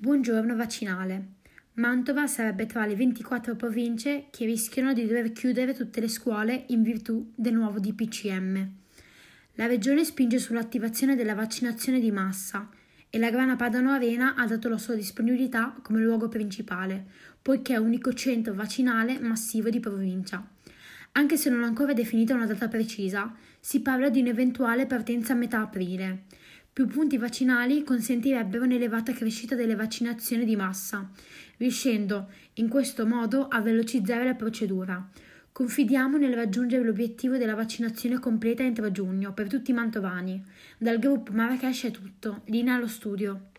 Buongiorno vaccinale. Mantova sarebbe tra le 24 province che rischiano di dover chiudere tutte le scuole in virtù del nuovo DPCM. La regione spinge sull'attivazione della vaccinazione di massa e la Grana Padano Arena ha dato la sua disponibilità come luogo principale, poiché è unico centro vaccinale massivo di provincia. Anche se non è ancora definita una data precisa, si parla di un'eventuale partenza a metà aprile. Più punti vaccinali consentirebbero un'elevata crescita delle vaccinazioni di massa, riuscendo in questo modo a velocizzare la procedura. Confidiamo nel raggiungere l'obiettivo della vaccinazione completa entro giugno per tutti i mantovani. Dal gruppo Marrakesh è tutto. Linea allo studio.